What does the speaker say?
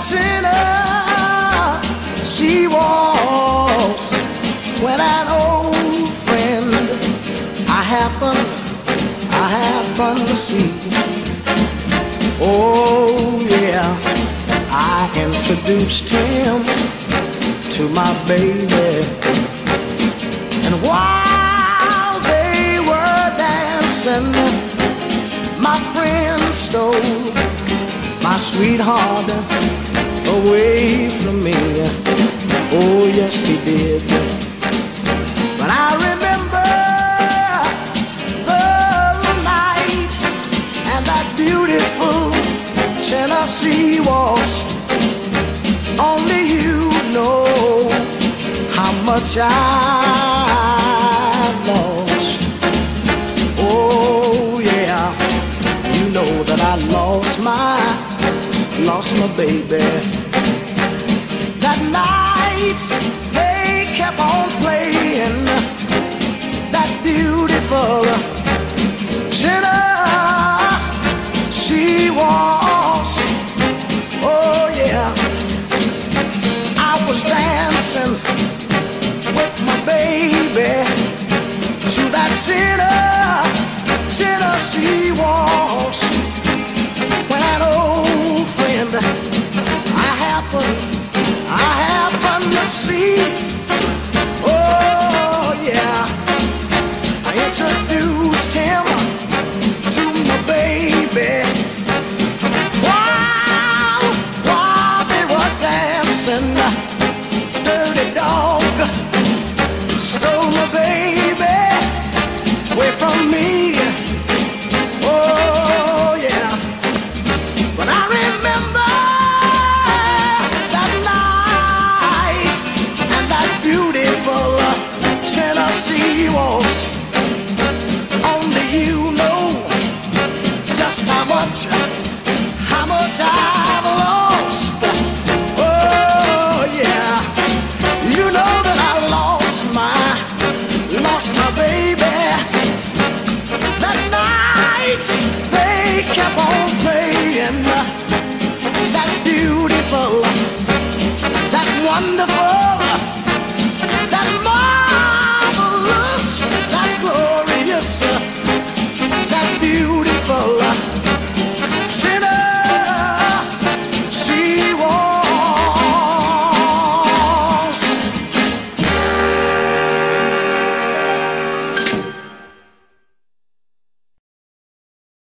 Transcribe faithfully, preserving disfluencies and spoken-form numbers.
Tennessee waltz, when an old friend I happen, I happen to see. Oh yeah, I introduced him to my baby, and while they were dancing, my friend stole my sweetheart away from me. Oh yes he did. But I remember the night and that beautiful Tennessee waltz. Only you know how much I lost. Oh yeah, you know that I lost my, lost my baby. That night they kept on playing that beautiful Tennessee waltz. Oh yeah, I was dancing with my baby to that Tennessee waltz, when an old friend I happen, I happen to see. Oh yeah, I introduced him to my baby while, while they were dancing. Dirty dog stole my baby away from me. Oh yeah, but I remember that night and that beautiful Tennessee waltz. Only you know just how much, how much I've lost. Oh yeah, you know that I lost my, lost my baby. That night they kept on playing that beautiful, that wonderful